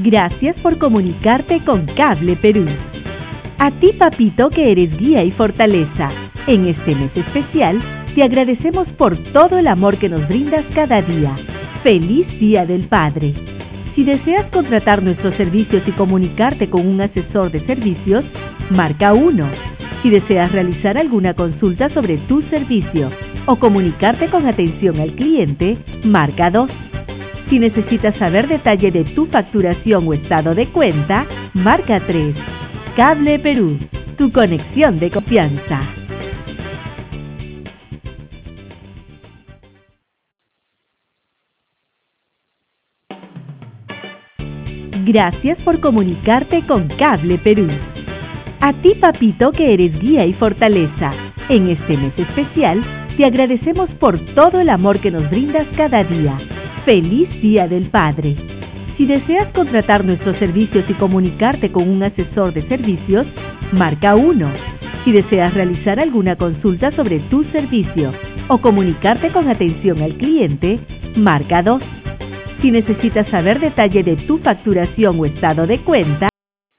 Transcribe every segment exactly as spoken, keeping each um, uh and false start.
Gracias por comunicarte con Cable Perú. A ti, papito, que eres guía y fortaleza, en este mes especial, te agradecemos por todo el amor que nos brindas cada día. ¡Feliz Día del Padre! Si deseas contratar nuestros servicios y comunicarte con un asesor de servicios, marca uno. Si deseas realizar alguna consulta sobre tu servicio o comunicarte con atención al cliente, marca dos. Si necesitas saber detalle de tu facturación o estado de cuenta, marca tres. Cable Perú, tu conexión de confianza. Gracias por comunicarte con Cable Perú. A ti, papito, que eres guía y fortaleza, en este mes especial, te agradecemos por todo el amor que nos brindas cada día. ¡Feliz Día del Padre! Si deseas contratar nuestros servicios y comunicarte con un asesor de servicios, marca uno. Si deseas realizar alguna consulta sobre tu servicio o comunicarte con atención al cliente, marca dos. Si necesitas saber detalle de tu facturación o estado de cuenta,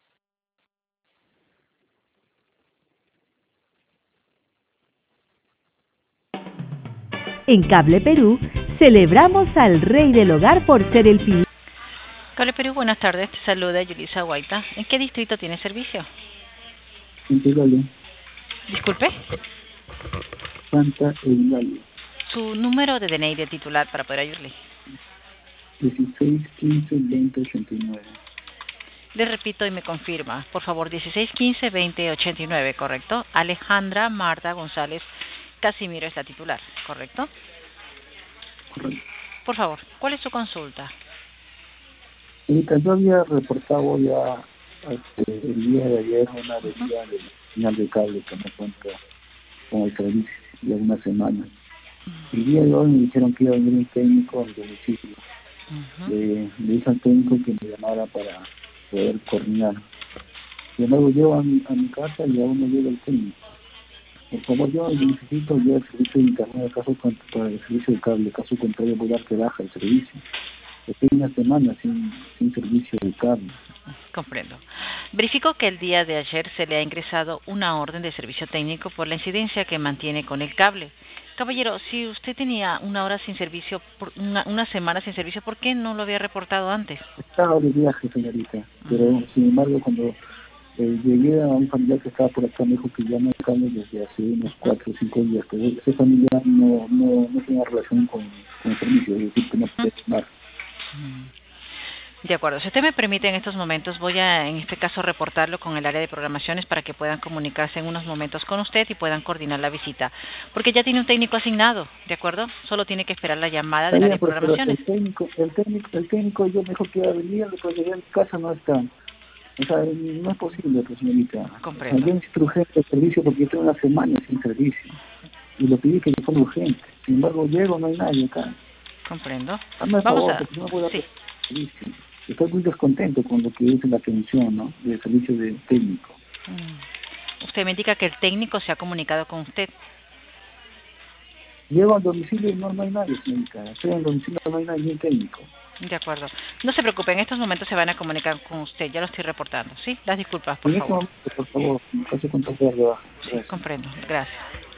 en Cable Perú, celebramos al Rey del Hogar por ser el pilar. Cable Perú, buenas tardes. Te saluda Yulisa Guaita. ¿En qué distrito tiene servicio? En Tegallo. Disculpe. Santa Eulalia. Su número de D N I de titular para poder ayudarle. dieciséis quince veinte ochenta y nueve. Le repito y me confirma. Por favor, dieciséis quince veinte ochenta y nueve, ¿correcto? Alejandra Marta González Casimiro es la titular, ¿correcto? Correcto. Por favor, ¿cuál es su consulta? Ahorita yo había reportado ya este, el día de ayer una avería del señal de cable que me encuentro con el servicio de una semana. El día de hoy me dijeron que iba a venir un técnico al domicilio. Uh-huh. Le, le dije al técnico que me llamara para poder coordinar. Sin embargo, llego a mi, a mi casa y aún no llega el técnico. Por favor, yo necesito ya el servicio de internet caso para el servicio de cable, caso contrario voy a dar que baja el servicio. Estoy una semana sin, sin servicio de cable. Comprendo. Verifico que el día de ayer se le ha ingresado una orden de servicio técnico por la incidencia que mantiene con el cable. Caballero, si usted tenía una hora sin servicio, por una, una semana sin servicio, ¿por qué no lo había reportado antes? Estaba de viaje, señorita, pero sin embargo cuando eh, llegué a un familiar que estaba por acá me dijo que ya no hay cable desde hace unos cuatro o cinco días, pero ese familiar no, no, no tenía relación con, con el servicio, es decir, que no puede llamar. De acuerdo, si usted me permite en estos momentos, voy a en este caso reportarlo con el área de programaciones para que puedan comunicarse en unos momentos con usted y puedan coordinar la visita, porque ya tiene un técnico asignado, ¿de acuerdo? Solo tiene que esperar la llamada del área de programaciones. El técnico, el técnico, el técnico yo me dijo que iba a venir, después llegué a mi casa, no está. O sea, no es posible, pues, señorita. Comprendo. Yo necesito urgente el servicio porque yo tengo una semana sin servicio y lo pedí que yo fuera urgente. Sin embargo, llego, no hay nadie acá. Comprendo. Hazme Vamos favor, a... porque no puedo Sí. servicio. Estoy muy descontento con lo que es la atención, ¿no? Del servicio de técnico. Mm. Usted me indica que el técnico se ha comunicado con usted. Llego al domicilio y no, no hay nadie, señorita. Estoy en el domicilio y no hay nadie técnico. De acuerdo. No se preocupe, en estos momentos se van a comunicar con usted. Ya lo estoy reportando, ¿sí? Las disculpas, por en favor. Este momento, por favor, me pase con todo de baja. Sí, comprendo. Gracias.